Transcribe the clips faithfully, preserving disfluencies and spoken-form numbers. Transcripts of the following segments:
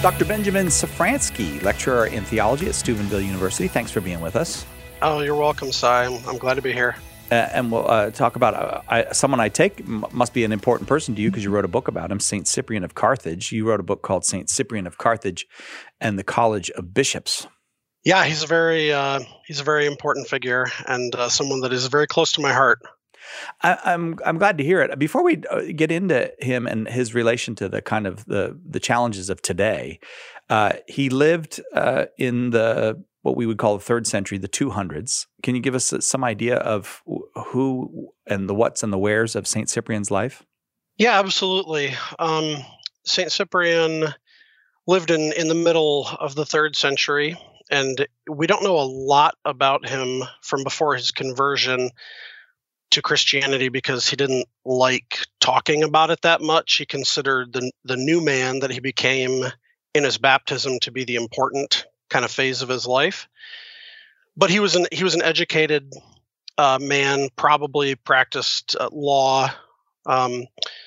Doctor Benjamin Safransky, lecturer in theology at Steubenville University. Thanks for being with us. Oh, you're welcome, Si. I'm, I'm glad to be here. Uh, and we'll uh, talk about uh, I, someone I take m- must be an important person to you because you wrote a book about him, Saint Cyprian of Carthage. You wrote a book called Saint Cyprian of Carthage and the College of Bishops. Yeah, he's a very uh, he's a very important figure and uh, someone that is very close to my heart. I, I'm I'm glad to hear it. Before we get into him and his relation to the kind of the the challenges of today, uh, he lived uh, in the what we would call the third century, the two hundreds. Can you give us some idea of who and the whats and the wheres of Saint Cyprian's life? Yeah, absolutely. Um, Saint Cyprian lived in, in the middle of the third century, and we don't know a lot about him from before his conversion to Christianity because he didn't like talking about it that much. He considered the the new man that he became in his baptism to be the important kind of phase of his life. But he was an he was an educated uh, man, probably practiced uh, law um,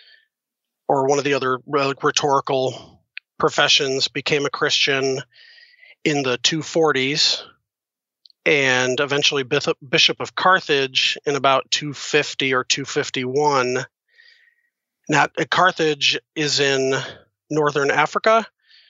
or one of the other rhetorical professions, became a Christian in the two forties, and eventually Bishop of Carthage in about two fifty or two fifty-one. Now, Carthage is in northern Africa,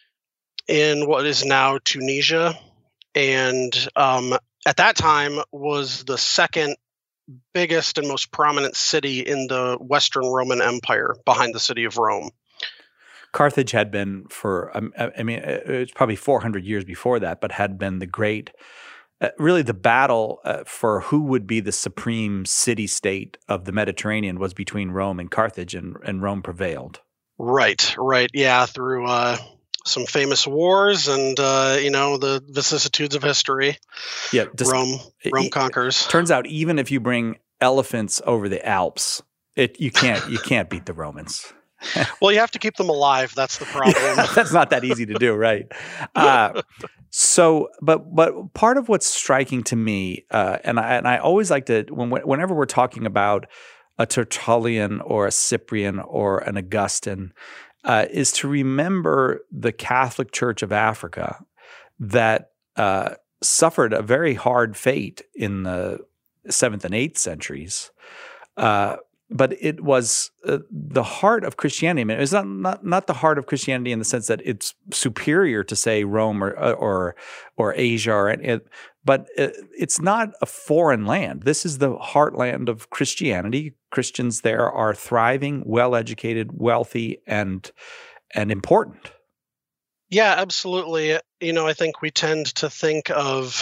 in what is now Tunisia, and um, at that time was the second biggest and most prominent city in the Western Roman Empire, behind the city of Rome. Carthage had been for, um, I mean, it's probably four hundred years before that, but had been the great Uh, really, the battle uh, for who would be the supreme city-state of the Mediterranean was between Rome and Carthage, and, and Rome prevailed. Right, right, yeah, through uh, some famous wars and uh, you know the vicissitudes of history. Yeah, just, Rome, Rome it, conquers. Turns out, even if you bring elephants over the Alps, it you can't you can't beat the Romans. Well, you have to keep them alive. That's the problem. That's not that easy to do, right? Uh, so, but but part of what's striking to me, uh, and I and I always like to when whenever we're talking about a Tertullian or a Cyprian or an Augustine, uh, is to remember the Catholic Church of Africa that uh, suffered a very hard fate in the seventh and eighth centuries. Uh, But it was uh, the heart of Christianity. I mean, it's not, not not the heart of Christianity in the sense that it's superior to, say, Rome or or or Asia, or it, but it's not a foreign land. This is the heartland of Christianity. Christians there are thriving, well-educated, wealthy, and and important. Yeah, absolutely. You know, I think we tend to think of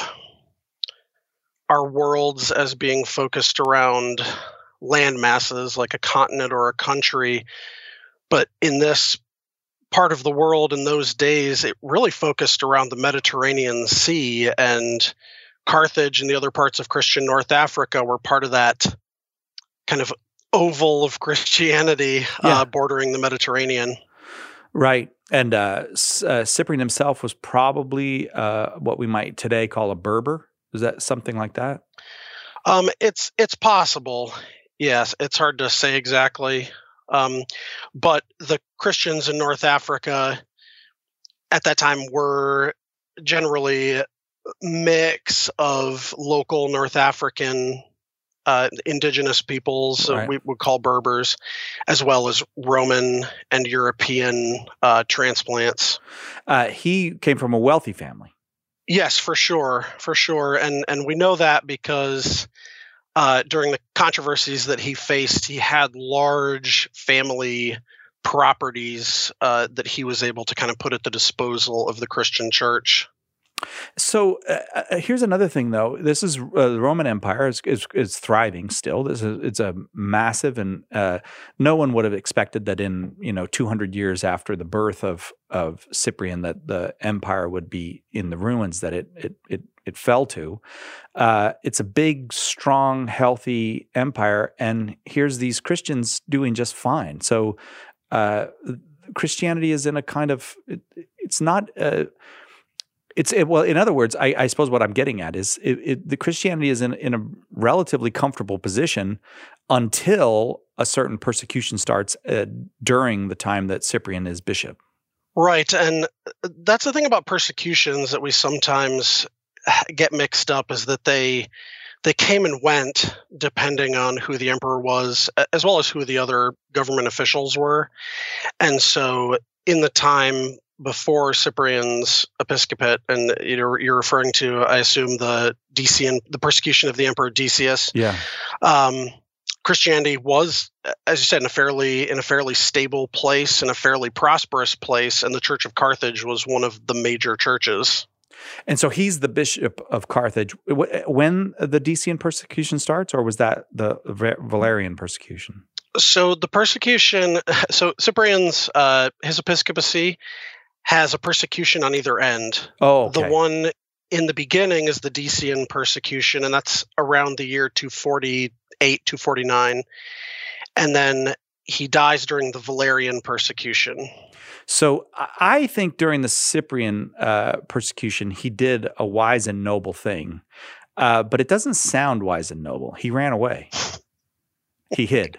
our worlds as being focused around land masses like a continent or a country. But in this part of the world in those days, it really focused around the Mediterranean Sea, and Carthage and the other parts of Christian North Africa were part of that kind of oval of Christianity yeah. uh, bordering the Mediterranean. Right. And uh, uh, Cyprian himself was probably uh, what we might today call a Berber. Is that something like that? Um, it's it's possible. Yes, it's hard to say exactly. Um, but the Christians in North Africa at that time were generally a mix of local North African uh, indigenous peoples, right. uh, we would call Berbers, as well as Roman and European uh, transplants. Uh, he came from a wealthy family. Yes, for sure, for sure. And, and we know that because Uh, during the controversies that he faced, he had large family properties uh, that he was able to kind of put at the disposal of the Christian church. So uh, here's another thing, though. This is uh, the Roman Empire is, is is thriving still. This is it's a massive, and uh, no one would have expected that in you know two hundred years after the birth of of Cyprian that the empire would be in the ruins that it it it, it fell to. Uh, it's a big, strong, healthy empire, and here's these Christians doing just fine. So uh, Christianity is in a kind of it, it's not. Uh, It's it, well, in other words, I, I suppose what I'm getting at is it, it, the Christianity is in, in a relatively comfortable position until a certain persecution starts uh, during the time that Cyprian is bishop. Right. And that's the thing about persecutions that we sometimes get mixed up, is that they they came and went depending on who the emperor was, as well as who the other government officials were. And so in the time before Cyprian's episcopate, and you're, you're referring to, I assume, the Decian, the persecution of the emperor Decius. Yeah. Um, Christianity was, as you said, in a fairly in a fairly stable place, in a fairly prosperous place, and the Church of Carthage was one of the major churches. And so he's the bishop of Carthage. When the Decian persecution starts, or was that the Valerian persecution? So the persecution, so Cyprian's uh, his episcopacy has a persecution on either end. Oh, okay. The one in the beginning is the Decian persecution, and that's around the year two forty-eight, two forty-nine. And then he dies during the Valerian persecution. So I think during the Cyprian uh, persecution, he did a wise and noble thing, uh, but it doesn't sound wise and noble. He ran away. He hid.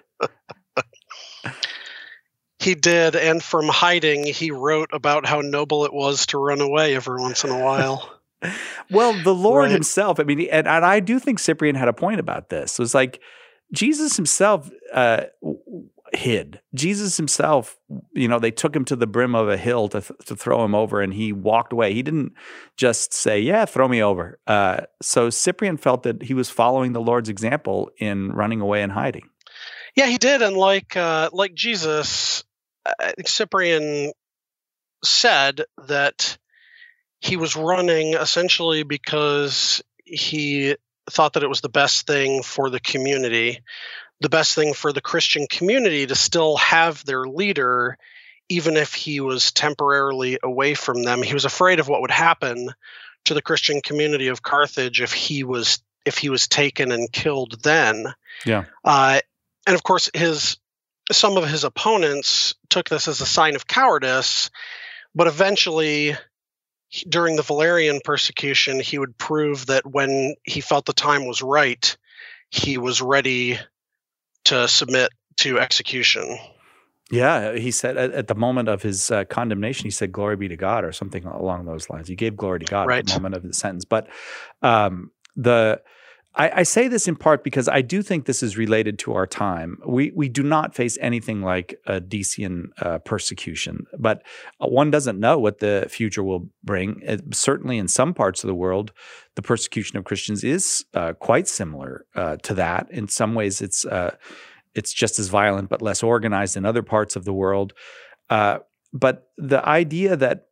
He did, and from hiding, he wrote about how noble it was to run away every once in a while. Well, the Lord Right. himself, I mean, and, and I do think Cyprian had a point about this. It was like Jesus himself uh, hid. Jesus himself, you know, they took him to the brim of a hill to, th- to throw him over, and he walked away. He didn't just say, yeah, throw me over. Uh, so Cyprian felt that he was following the Lord's example in running away and hiding. Yeah, he did, and like uh, like Jesus, uh, Cyprian said that he was running essentially because he thought that it was the best thing for the community, the best thing for the Christian community to still have their leader, even if he was temporarily away from them. He was afraid of what would happen to the Christian community of Carthage if he was if he was taken and killed then. Yeah. Uh, and of course, his some of his opponents took this as a sign of cowardice, but eventually, he- during the Valerian persecution, he would prove that when he felt the time was right, he was ready to submit to execution. Yeah, he said at, at the moment of his uh, condemnation, he said, "Glory be to God," or something along those lines. He gave glory to God Right. at the moment of the sentence. But um, the I, I say this in part because I do think this is related to our time. We we do not face anything like a Decian uh, persecution, but one doesn't know what the future will bring. It, certainly, in some parts of the world, the persecution of Christians is uh, quite similar uh, to that. In some ways, it's uh, it's just as violent but less organized in other parts of the world. Uh, but the idea that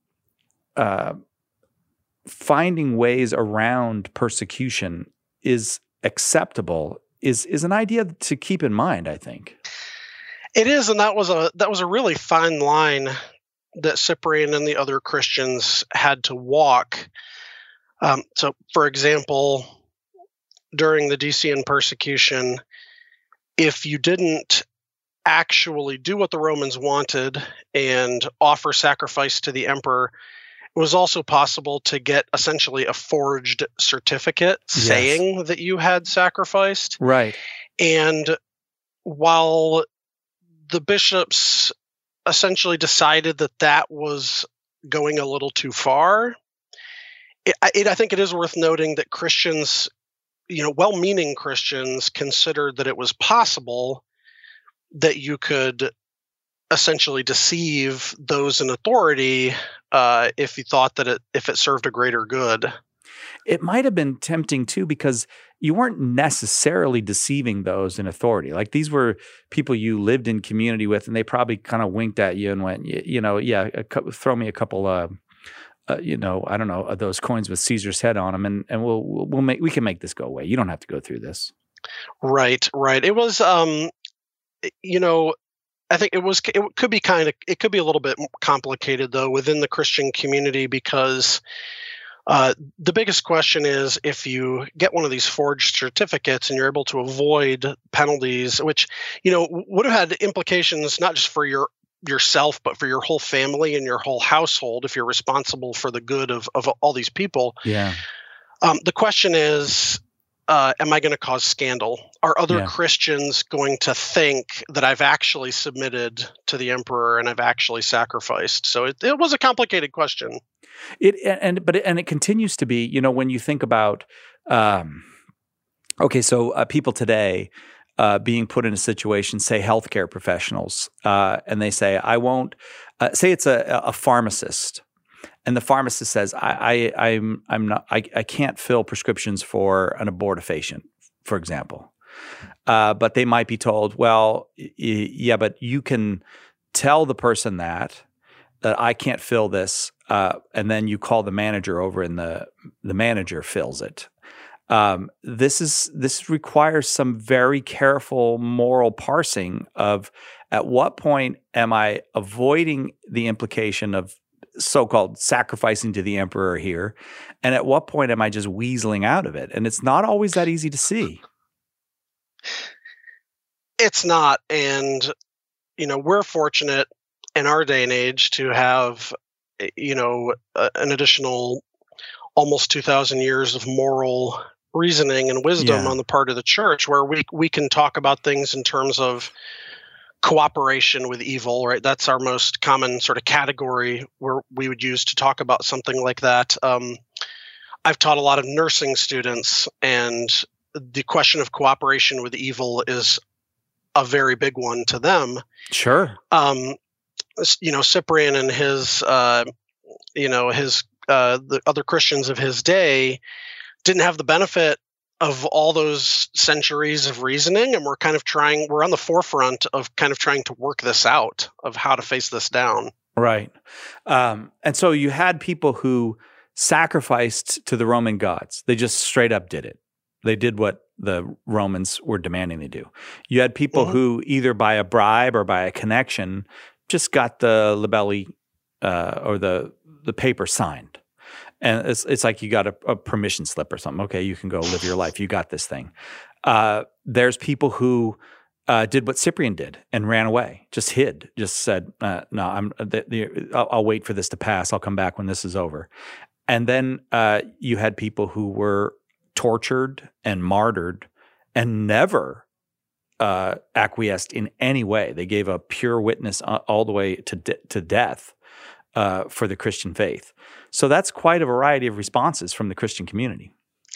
uh, finding ways around persecution is acceptable is is an idea to keep in mind, I think. It is, and that was a that was a really fine line that Cyprian and the other Christians had to walk. Um, so, for example, during the Decian persecution, if you didn't actually do what the Romans wanted and offer sacrifice to the emperor, it was also possible to get essentially a forged certificate Yes. saying that you had sacrificed. Right. And while the bishops essentially decided that that was going a little too far, it, it, I think it is worth noting that Christians, you know, well-meaning Christians, considered that it was possible that you could essentially deceive those in authority uh, if you thought that it if it served a greater good. It might have been tempting too, because you weren't necessarily deceiving those in authority. Like these were people you lived in community with, and they probably kind of winked at you and went, you, you know, yeah, a, cou- throw me a couple, uh, uh, you know, I don't know, of those coins with Caesar's head on them, and and we'll we'll make we can make this go away. You don't have to go through this. Right, right. It was, um, you know, I think it was. It could be kind of. It could be a little bit complicated though within the Christian community, because uh, the biggest question is if you get one of these forged certificates and you're able to avoid penalties, which you know would have had implications not just for your yourself but for your whole family and your whole household if you're responsible for the good of of all these people. Yeah. Um, the question is, uh, am I going to cause scandal? Are other Yeah. Christians going to think that I've actually submitted to the emperor and I've actually sacrificed? So it, it was a complicated question. It and but it, and it continues to be. You know, when you think about, um, okay, so uh, people today uh, being put in a situation, say healthcare professionals, uh, and they say, "I won't." Uh, say it's a, a pharmacist, and the pharmacist says, "I, I I'm I'm not I, I can't fill prescriptions for an abortifacient, for example." Uh, but they might be told, "Well, y- yeah, but you can tell the person that." that I can't fill this, uh, and then you call the manager over, and the the manager fills it. Um, this is this requires some very careful moral parsing of at what point am I avoiding the implication of so-called sacrificing to the emperor here, and at what point am I just weaseling out of it? And it's not always that easy to see. It's not, and you know, we're fortunate in our day and age to have, you know, uh, an additional almost two thousand years of moral reasoning and wisdom Yeah. on the part of the church, where we we can talk about things in terms of cooperation with evil, right? That's our most common sort of category where we would use to talk about something like that. Um, I've taught a lot of nursing students, and the question of cooperation with evil is a very big one to them. Sure. Um, you know, Cyprian and his, uh, you know, his uh, the other Christians of his day didn't have the benefit of all those centuries of reasoning, and we're kind of trying. We're on the forefront of kind of trying to work this out of how to face this down. Right. Um, and so you had people who sacrificed to the Roman gods. They just straight up did it. They did what the Romans were demanding they do. You had people Mhm. who either by a bribe or by a connection just got the libelli uh, or the the paper signed. And it's it's like you got a, a permission slip or something. Okay, you can go live your life. You got this thing. Uh, there's people who uh, did what Cyprian did and ran away, just hid, just said, uh, "No, I'm. The, the, I'll, I'll wait for this to pass. I'll come back when this is over." And then uh, you had people who were tortured and martyred and never uh, acquiesced in any way. They gave a pure witness uh, all the way to de- to death uh, for the Christian faith. So that's quite a variety of responses from the Christian community.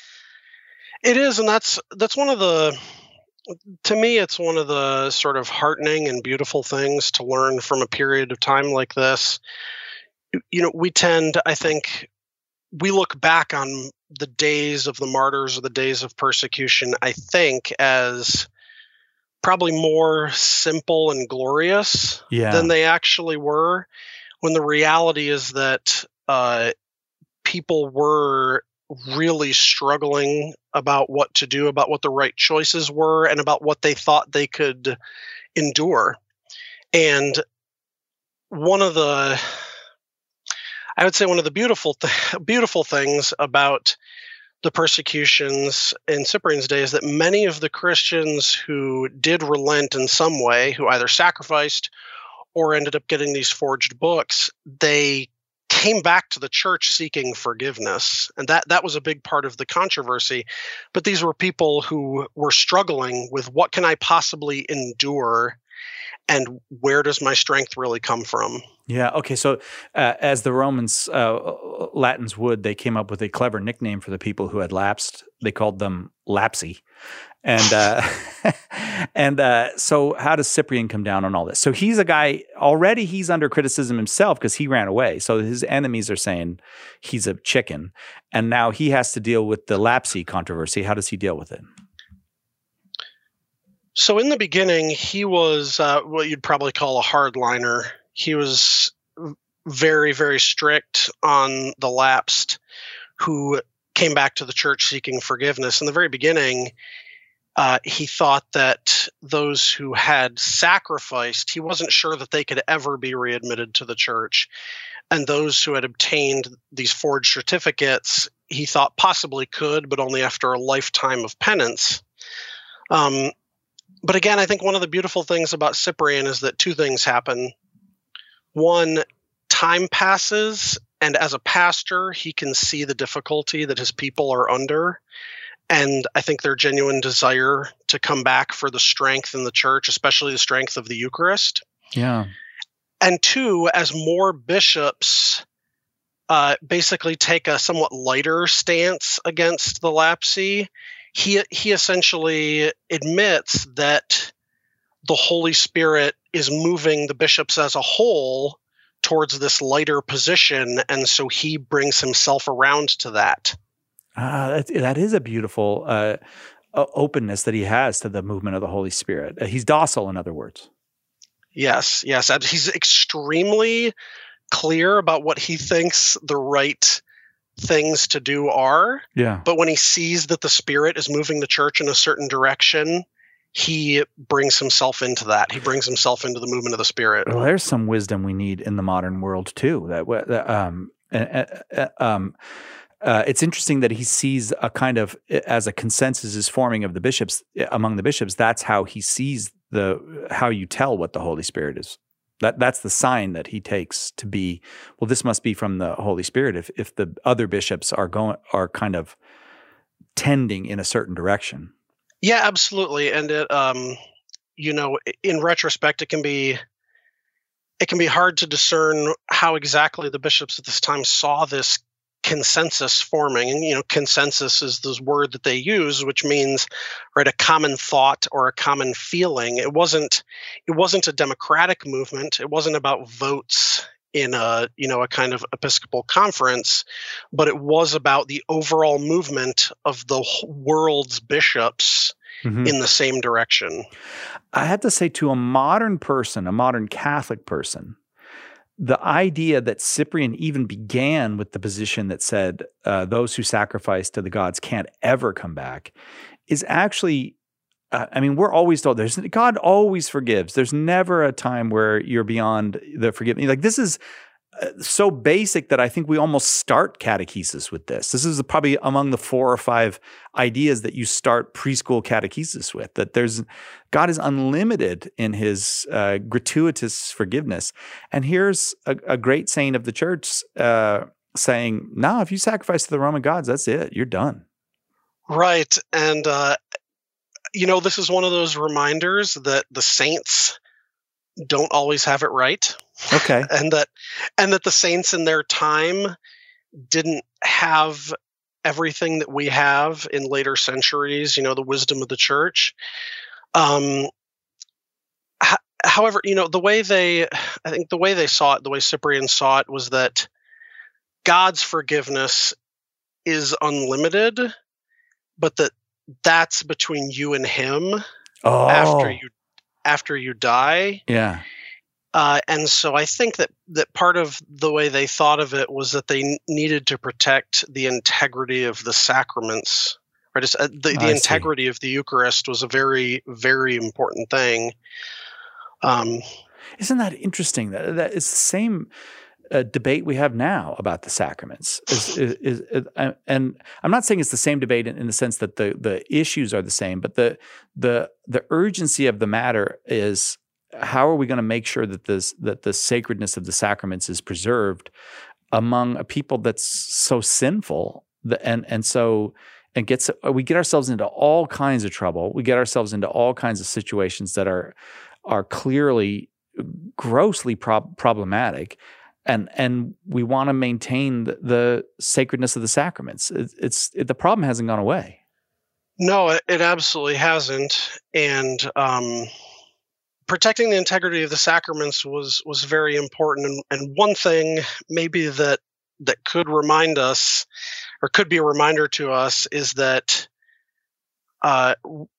It is, and that's that's one of the. To me, it's one of the sort of heartening and beautiful things to learn from a period of time like this. You know, we tend, I think, we look back on the days of the martyrs or the days of persecution, I think, as probably more simple and glorious Yeah. than they actually were, when the reality is that uh, people were really struggling about what to do, about what the right choices were, and about what they thought they could endure. And one of the, I would say, one of the beautiful, th- beautiful things about the persecutions in Cyprian's day is that many of the Christians who did relent in some way, who either sacrificed or ended up getting these forged books, they came back to the church seeking forgiveness. And that, that was a big part of the controversy. But these were people who were struggling with, what can I possibly endure, and where does my strength really come from? Yeah. Okay. So, uh, as the Romans, uh, Latins would, they came up with a clever nickname for the people who had lapsed. They called them lapsi. And uh, and uh, so, how does Cyprian come down on all this? So he's a guy already. He's under criticism himself because he ran away. So his enemies are saying he's a chicken, and now he has to deal with the lapsi controversy. How does he deal with it? So in the beginning, he was uh, what you'd probably call a hardliner. He was very, very strict on the lapsed who came back to the church seeking forgiveness. In the very beginning, uh, he thought that those who had sacrificed, he wasn't sure that they could ever be readmitted to the church. And those who had obtained these forged certificates, he thought possibly could, but only after a lifetime of penance. Um, But again, I think one of the beautiful things about Cyprian is that two things happen. One, time passes, and as a pastor, he can see the difficulty that his people are under. and I think their genuine desire to come back for the strength in the church, especially the strength of the Eucharist. Yeah. And two, as more bishops uh, basically take a somewhat lighter stance against the lapsy, he he essentially admits that the Holy Spirit is moving the bishops as a whole towards this lighter position, and so he brings himself around to that. Uh, that, that is a beautiful uh, openness that he has to the movement of the Holy Spirit. Uh, he's docile, in other words. Yes, yes. And he's extremely clear about what he thinks the right things to do are. Yeah. But when he sees that the Spirit is moving the church in a certain direction, he brings himself into that. He brings himself into the movement of the Spirit. Well, there's some wisdom we need in the modern world too. That, that um, uh, uh, um, uh, it's interesting that he sees a kind of, as a consensus is forming of the bishops among the bishops. That's how he sees the how you tell what the Holy Spirit is. That that's the sign that he takes to be. Well, this must be from the Holy Spirit. If if the other bishops are going are kind of tending in a certain direction. Yeah, absolutely. And it, um, you know, in retrospect, it can be it can be hard to discern how exactly the bishops at this time saw this consensus forming. And you know, consensus is this word that they use, which means, right, a common thought or a common feeling. It wasn't it wasn't a democratic movement. It wasn't about votes in a you know a kind of episcopal conference, but it was about the overall movement of the world's bishops mm-hmm. in the same direction. I have to say, to a modern person, a modern Catholic person, the idea that Cyprian even began with the position that said uh, those who sacrifice to the gods can't ever come back is actually, uh, I mean, we're always told there's God always forgives. There's never a time where you're beyond the forgiveness. Like, this is uh, so basic that I think we almost start catechesis with this. This is probably among the four or five ideas that you start preschool catechesis with, that there's God is unlimited in his uh, gratuitous forgiveness. And here's a, a great saint of the church uh, saying, no, if you sacrifice to the Roman gods, that's it. You're done. Right. And, uh, you know, this is one of those reminders that the saints don't always have it right. Okay. and that and that the saints in their time didn't have everything that we have in later centuries, you know, the wisdom of the church. Um, h- however, you know, the way they, I think the way they saw it, the way Cyprian saw it, was that God's forgiveness is unlimited, but that that's between you and him oh. after you after you die. Yeah. Uh, and so I think that, that part of the way they thought of it was that they n- needed to protect the integrity of the sacraments. Right? It's, uh, the the integrity see. of the Eucharist was a very, very important thing. Um, Isn't that interesting? That, that it's the same uh, debate we have now about the sacraments. Is, is, is, is, uh, and I'm not saying it's the same debate in, in the sense that the the issues are the same, but the the the urgency of the matter is, how are we going to make sure that this that the sacredness of the sacraments is preserved among a people that's so sinful, and and so and gets we get ourselves into all kinds of trouble. We get ourselves into all kinds of situations that are are clearly grossly prob- problematic, and and we want to maintain the, the sacredness of the sacraments. It, it's it, the problem hasn't gone away. No, it, it absolutely hasn't, and. Um Protecting the integrity of the sacraments was was very important, and, and one thing maybe that that could remind us, or could be a reminder to us, is that uh,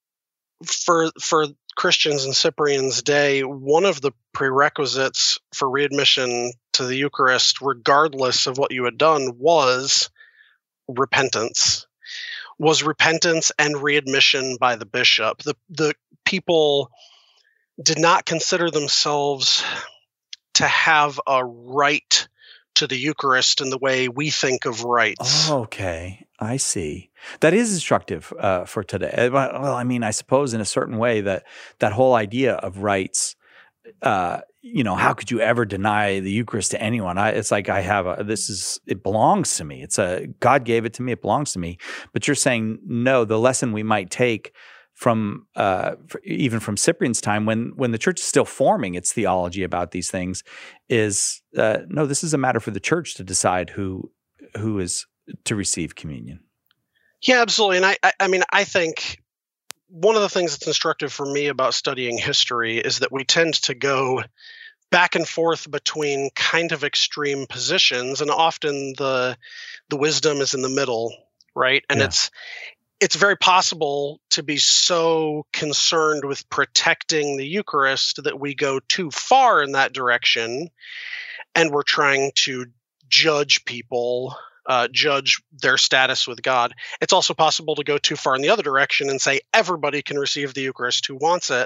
for for Christians in Cyprian's day, one of the prerequisites for readmission to the Eucharist, regardless of what you had done, was repentance. Was repentance and readmission by the bishop. The the people did not consider themselves to have a right to the Eucharist in the way we think of rights. Oh, okay, I see. That is instructive uh, for today. Well, I mean, I suppose in a certain way that that whole idea of rights, uh, you know, how could you ever deny the Eucharist to anyone? I, it's like I have a, this is, it belongs to me. It's a, God gave it to me. It belongs to me. But you're saying, no, the lesson we might take from, uh, even from Cyprian's time when, when the church is still forming its theology about these things is, uh, no, this is a matter for the church to decide who, who is to receive communion. Yeah, absolutely. And I, I, I mean, I think one of the things that's instructive for me about studying history is that we tend to go back and forth between kind of extreme positions, and often the the wisdom is in the middle, right? And yeah. it's it's very possible to be so concerned with protecting the Eucharist that we go too far in that direction, and we're trying to judge people. Uh, judge their status with God. It's also possible to go too far in the other direction and say everybody can receive the Eucharist who wants it.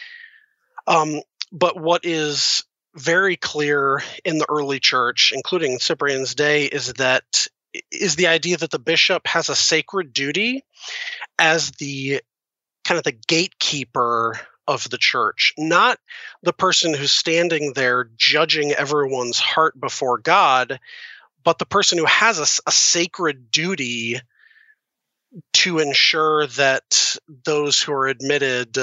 Um, but what is very clear in the early church, including Cyprian's day, is that is the idea that the bishop has a sacred duty as the kind of the gatekeeper of the church, not the person who's standing there judging everyone's heart before God, but the person who has a, a sacred duty to ensure that those who are admitted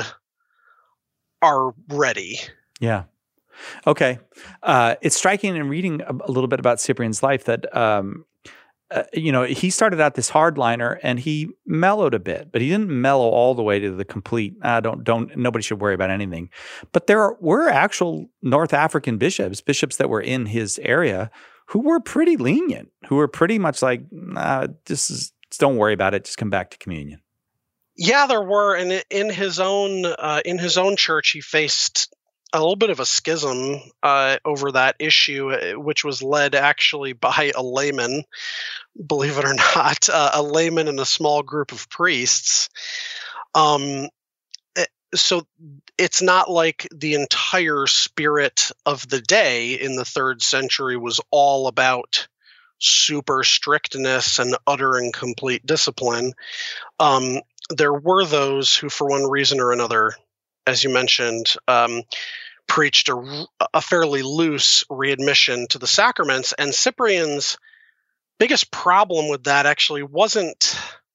are ready. Yeah. Okay. Uh, it's striking in reading a, a little bit about Cyprian's life that, um, uh, you know, he started out this hardliner and he mellowed a bit, but he didn't mellow all the way to the complete, uh, don't, don't, nobody should worry about anything. But there were actual North African bishops, bishops that were in his area who were pretty lenient, who were pretty much like, nah, this is, don't worry about it, just come back to communion. Yeah, there were, and in his own uh, in his own church, he faced a little bit of a schism uh, over that issue, which was led actually by a layman, believe it or not, uh, a layman and a small group of priests. Um, So it's not like the entire spirit of the day in the third century was all about super strictness and utter and complete discipline. Um, there were those who, for one reason or another, as you mentioned, um, preached a, a fairly loose readmission to the sacraments. And Cyprian's biggest problem with that actually wasn't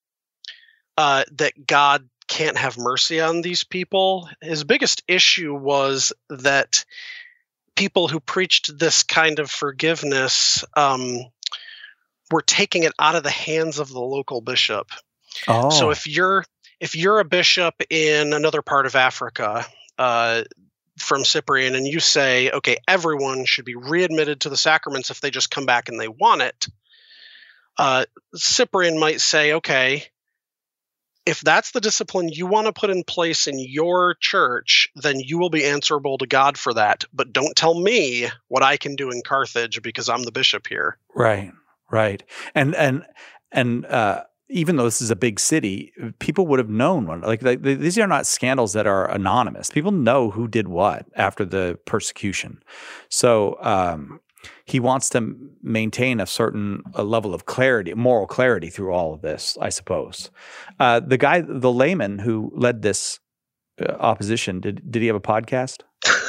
uh, that God can't have mercy on these people. His biggest issue was that people who preached this kind of forgiveness um, were taking it out of the hands of the local bishop. Oh. So if you're if you're a bishop in another part of Africa uh, from Cyprian and you say, okay, everyone should be readmitted to the sacraments if they just come back and they want it, uh, Cyprian might say, okay, if that's the discipline you want to put in place in your church, then you will be answerable to God for that. But don't tell me what I can do in Carthage because I'm the bishop here. Right, right. And and and uh, even though this is a big city, people would have known one. Like, like these are not scandals that are anonymous. People know who did what after the persecution. So um, he wants to maintain a certain a level of clarity, moral clarity through all of this, I suppose. Uh, the guy, the layman who led this uh, opposition, did did he have a podcast?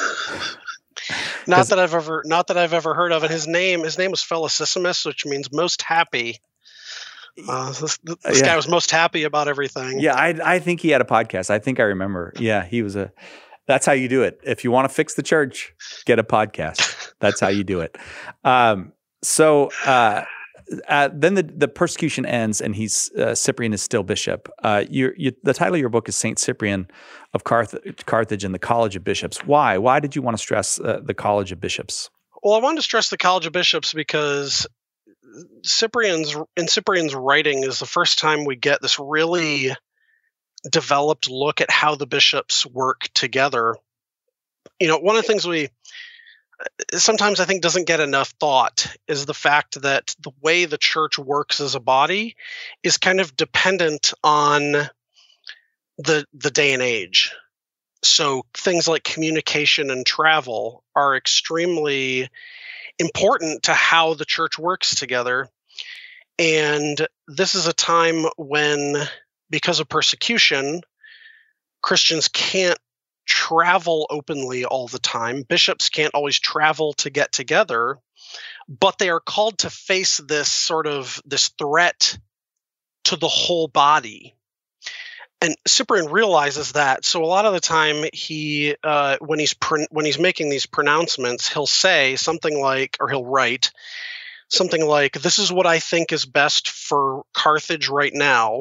not that I've ever, not that I've ever heard of. And his name, his name was Felicissimus, which means most happy. Uh, this this yeah. guy was most happy about everything. Yeah, I I think he had a podcast. I think I remember. Yeah, he was a. That's how you do it. If you want to fix the church, get a podcast. That's how you do it. Um, so uh, uh, then the, the persecution ends, and he's uh, Cyprian is still bishop. Uh, you, you, the title of your book is Saint Cyprian of Carth- Carthage and the College of Bishops. Why? Why did you want to stress uh, the College of Bishops? Well, I wanted to stress the College of Bishops because Cyprian's in Cyprian's writing is the first time we get this really developed look at how the bishops work together. You know, one of the things we sometimes I think doesn't get enough thought is the fact that the way the church works as a body is kind of dependent on the the day and age. So things like communication and travel are extremely important to how the church works together. And this is a time when, because of persecution, Christians can't travel openly all the time. Bishops can't always travel to get together, but they are called to face this sort of this threat to the whole body. And Cyprian realizes that, so a lot of the time he, uh, when he's pr- when he's making these pronouncements, he'll say something like, or he'll write something like, "This is what I think is best for Carthage right now.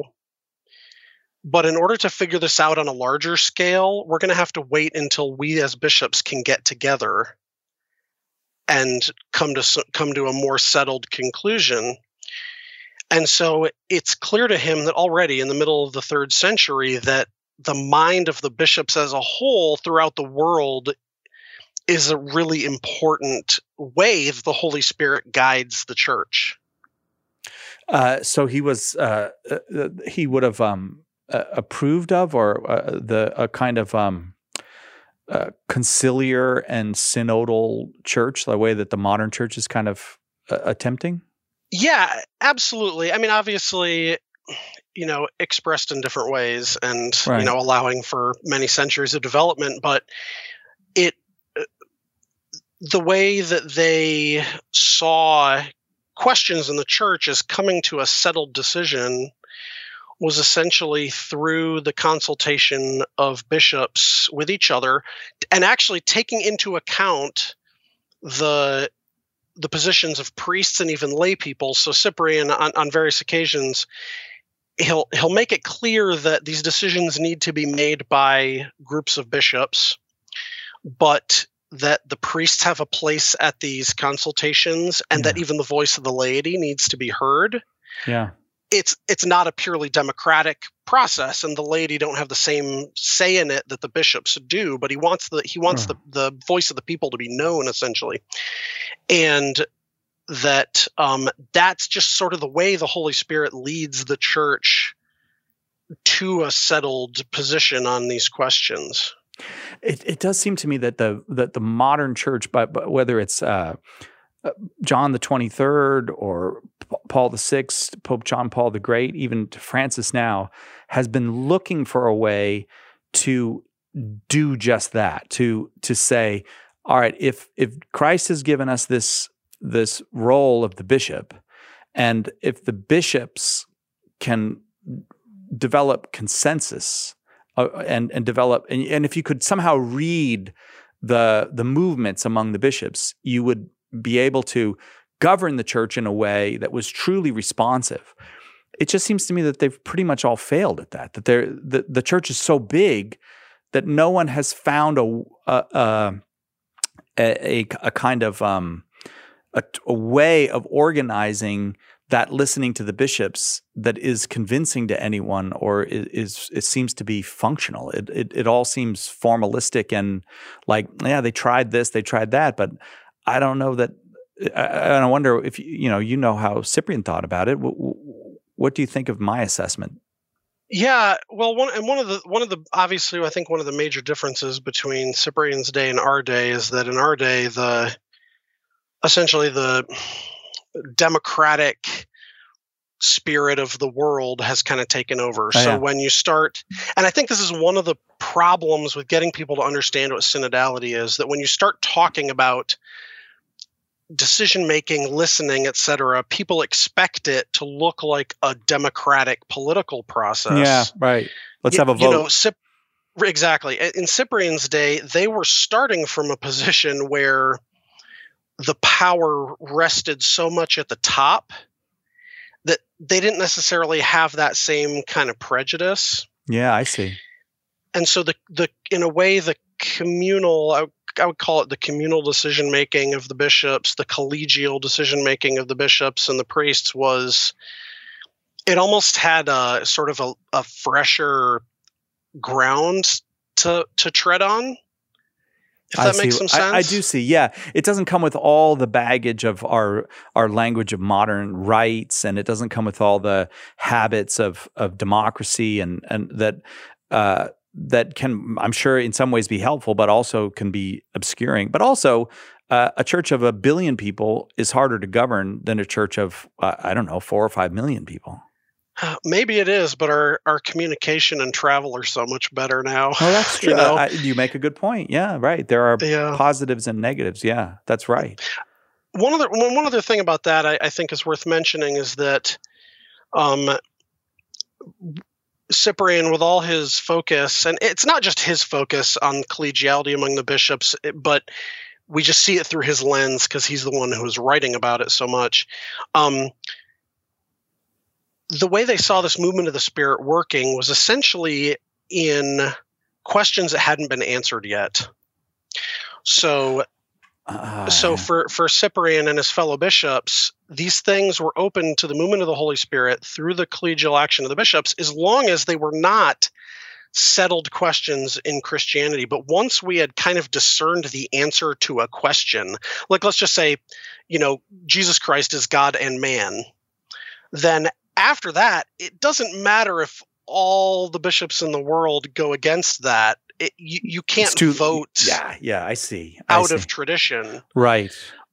But in order to figure this out on a larger scale, we're going to have to wait until we as bishops can get together and come to come to a more settled conclusion." And so it's clear to him that already in the middle of the third century that the mind of the bishops as a whole throughout the world is a really important way that the Holy Spirit guides the church. Uh, so he was uh, uh, he would have um, uh, approved of, or uh, the a kind of um, uh, conciliar and synodal church, the way that the modern church is kind of uh, attempting. Yeah, absolutely. I mean, obviously, you know, expressed in different ways, and Right. you know, allowing for many centuries of development, but it the way that they saw questions in the church as coming to a settled decision was essentially through the consultation of bishops with each other, and actually taking into account the the positions of priests and even lay people. So Cyprian, on, on various occasions, he'll he'll make it clear that these decisions need to be made by groups of bishops, but that the priests have a place at these consultations, and Yeah. that even the voice of the laity needs to be heard. Yeah. It's it's not a purely democratic process, and the laity don't have the same say in it that the bishops do. But he wants the he wants Sure. the the voice of the people to be known, essentially, and that um, that's just sort of the way the Holy Spirit leads the church to a settled position on these questions. It it does seem to me that the that the modern church, but, but whether it's uh, uh, John the twenty-third or P- Paul the sixth, Pope John Paul the Great, even to Francis now, has been looking for a way to do just that, to to say, all right, if if Christ has given us this this role of the bishop, and if the bishops can develop consensus uh, and and develop, and, and if you could somehow read the the movements among the bishops, you would be able to govern the church in a way that was truly responsive. It just seems to me that they've pretty much all failed at that. That they're the, the church is so big that no one has found a a a, a, a kind of um, a, a way of organizing that listening to the bishops that is convincing to anyone, or is, is it seems to be functional. It, it it all seems formalistic and like, yeah, they tried this, they tried that, but I don't know that. I, I wonder if you know you know how Cyprian thought about it. What, what do you think of my assessment? Yeah, well, one and one of the one of the obviously I think one of the major differences between Cyprian's day and our day is that in our day the essentially the democratic spirit of the world has kind of taken over. Oh, so yeah. when you start, and I think this is one of the problems with getting people to understand what synodality is, that when you start talking about decision making, listening, et cetera, people expect it to look like a democratic political process. Yeah, right. Let's You- have a vote. You know, Cyp- exactly. In Cyprian's day, they were starting from a position where the power rested so much at the top that they didn't necessarily have that same kind of prejudice. Yeah, I see. And so the the in a way the communal I, I would call it the communal decision making of the bishops, the collegial decision making of the bishops and the priests was it almost had a sort of a, a fresher ground to to tread on. If I that makes see. some sense. I, I do see. Yeah, it doesn't come with all the baggage of our our language of modern rights, and it doesn't come with all the habits of of democracy, and and that uh, that can, I'm sure, in some ways be helpful, but also can be obscuring. But also, uh, a church of a billion people is harder to govern than a church of uh, I don't know four or five million people. Maybe it is, but our, our communication and travel are so much better now. Oh, that's true. You know? I, you make a good point. Yeah, right. There are Yeah. positives and negatives. Yeah, that's right. One other one, one other thing about that I, I think is worth mentioning is that um, Cyprian, with all his focus, and it's not just his focus on collegiality among the bishops, but we just see it through his lens because he's the one who's writing about it so much. Um, the way they saw this movement of the Spirit working was essentially in questions that hadn't been answered yet. So, uh, so for, for Cyprian and his fellow bishops, these things were open to the movement of the Holy Spirit through the collegial action of the bishops, as long as they were not settled questions in Christianity. But once we had kind of discerned the answer to a question, like let's just say, you know, Jesus Christ is God and man, then after that, it doesn't matter if all the bishops in the world go against that. It, you, you can't too, vote yeah, yeah, I see. I out see. of tradition. Right.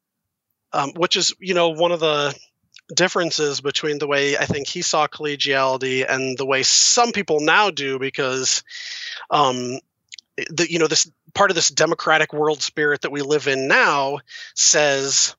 Um, which is, you know, one of the differences between the way I think he saw collegiality and the way some people now do, because, um, the, you know, this part of this democratic world spirit that we live in now says,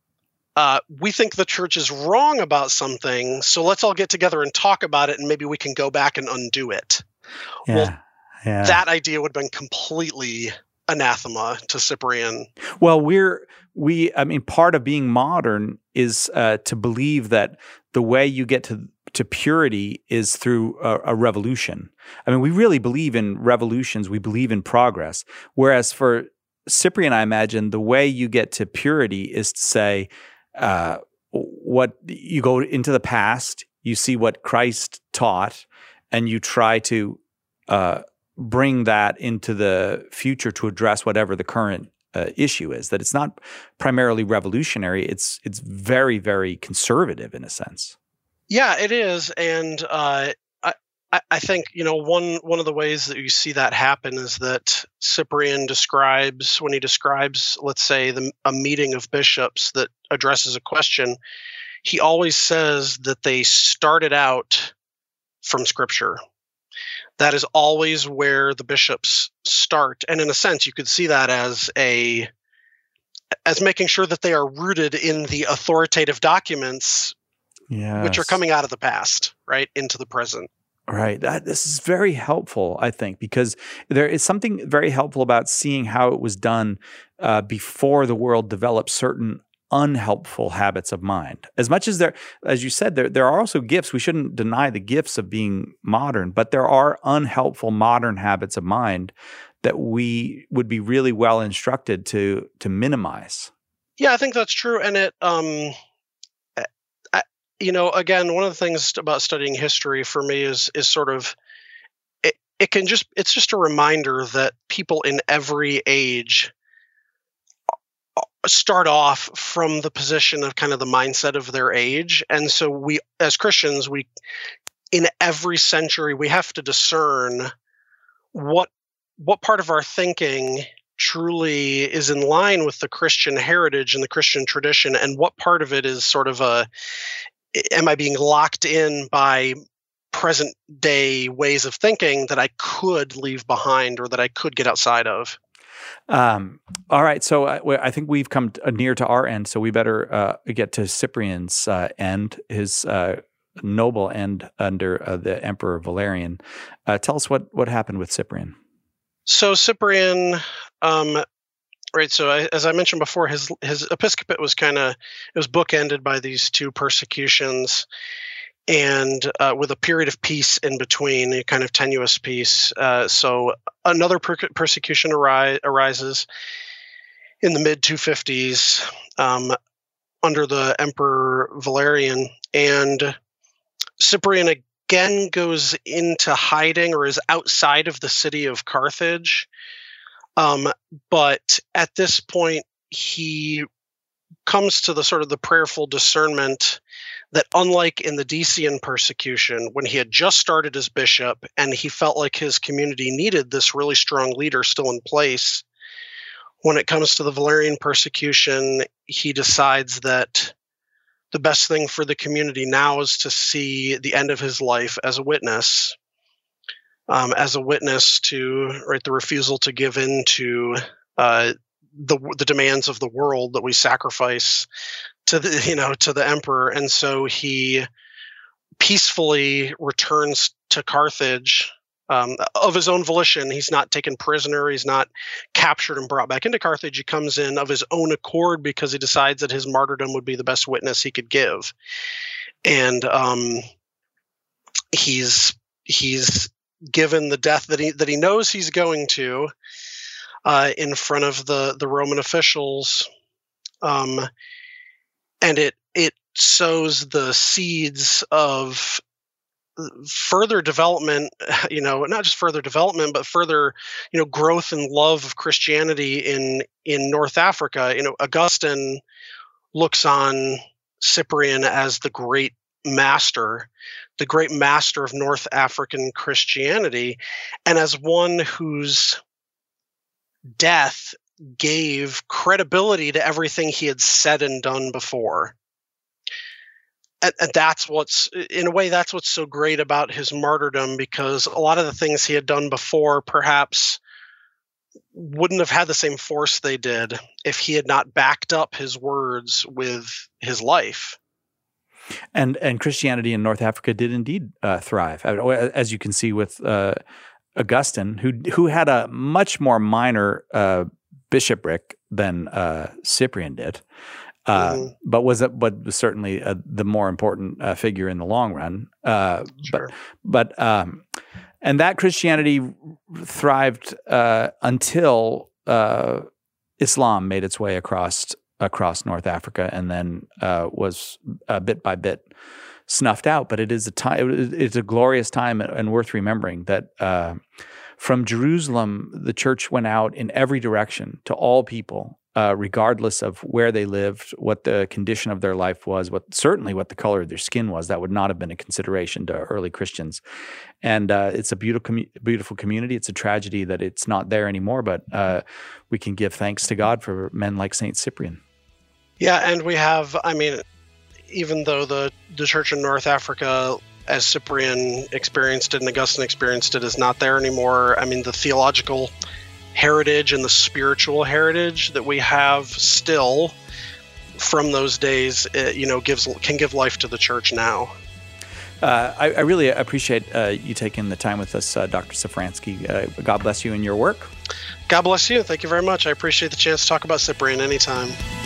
uh, we think the church is wrong about something, so let's all get together and talk about it, and maybe we can go back and undo it. Yeah. Well, Yeah. that idea would have been completely anathema to Cyprian. Well, we're, we, I mean, part of being modern is uh, to believe that the way you get to, to purity is through a, a revolution. I mean, we really believe in revolutions. We believe in progress. Whereas for Cyprian, I imagine the way you get to purity is to say, uh, what you go into the past, you see what Christ taught, and you try to, uh, bring that into the future to address whatever the current uh, issue is. That it's not primarily revolutionary. It's it's very, very conservative in a sense. Yeah, it is, and uh, I I think you know one one of the ways that you see that happen is that Cyprian describes when he describes, let's say, the, a meeting of bishops that addresses a question. He always says that they started out from Scripture. That is always where the bishops start. And in a sense, you could see that as a as making sure that they are rooted in the authoritative documents, yes. which are coming out of the past, right, into the present. Right. That, this is very helpful, I think, because there is something very helpful about seeing how it was done uh, before the world developed certain unhelpful habits of mind. As much as there, as you said, there there are also gifts. We shouldn't deny the gifts of being modern, but there are unhelpful modern habits of mind that we would be really well instructed to to minimize. Yeah, I think that's true, and it, um, I, you know, again, one of the things about studying history for me is is sort of it. It can just it's just a reminder that people in every age start off from the position of kind of the mindset of their age. And so we, as Christians, we, in every century, we have to discern what, what part of our thinking truly is in line with the Christian heritage and the Christian tradition, and what part of it is sort of a, am I being locked in by present day ways of thinking that I could leave behind or that I could get outside of? Um, all right, so I, I think we've come t- near to our end, so we better uh, get to Cyprian's uh, end, his uh, noble end under uh, the Emperor Valerian. Uh, tell us what, what happened with Cyprian. So Cyprian, um, right, so I, as I mentioned before, his his episcopate was kind of, it was bookended by these two persecutions, and uh, with a period of peace in between, a kind of tenuous peace. Uh, so another per- persecution ari- arises in the mid two fifties um, under the Emperor Valerian, and Cyprian again goes into hiding or is outside of the city of Carthage. Um, but at this point, he comes to the sort of the prayerful discernment that unlike in the Decian persecution, when he had just started as bishop and he felt like his community needed this really strong leader still in place, when it comes to the Valerian persecution, he decides that the best thing for the community now is to see the end of his life as a witness, um, as a witness to right the refusal to give in to uh, the the demands of the world that we sacrifice to the you know to the emperor, and so he peacefully returns to Carthage. Um, of his own volition. He's not taken prisoner. He's not captured and brought back into Carthage. He comes in of his own accord because he decides that his martyrdom would be the best witness he could give. And um, he's he's given the death that he that he knows he's going to uh, in front of the the Roman officials, um, and it it sows the seeds of further development, you know, not just further development, but further, you know, growth and love of Christianity in in North Africa. You know, Augustine looks on Cyprian as the great master, the great master of North African Christianity, and as one whose death gave credibility to everything he had said and done before. And, and that's what's, in a way, that's what's so great about his martyrdom, because a lot of the things he had done before perhaps wouldn't have had the same force they did if he had not backed up his words with his life. And and Christianity in North Africa did indeed uh, thrive, as you can see with uh, Augustine, who who had a much more minor uh, bishopric than uh, Cyprian did. Uh, mm-hmm. But was it, but was certainly uh, the more important uh, figure in the long run. Uh, sure. But, but um, and that Christianity thrived uh, until uh, Islam made its way across across North Africa, and then uh, was uh, bit by bit snuffed out. But it is a time. It's a glorious time and worth remembering that. Uh, from Jerusalem, the church went out in every direction to all people. Uh, regardless of where they lived, what the condition of their life was, what certainly what the color of their skin was. That would not have been a consideration to early Christians. And uh, it's a beautiful, beautiful community. It's a tragedy that it's not there anymore, but uh, we can give thanks to God for men like Saint Cyprian. Yeah, and we have, I mean, even though the, the church in North Africa, as Cyprian experienced it and Augustine experienced it, is not there anymore. I mean, the theological heritage and the spiritual heritage that we have still from those days, it, you know, gives can give life to the church now. Uh, I, I really appreciate uh, you taking the time with us, uh, Doctor Szafranski. Uh, God bless you in your work. God bless you. Thank you very much. I appreciate the chance to talk about Cyprian anytime.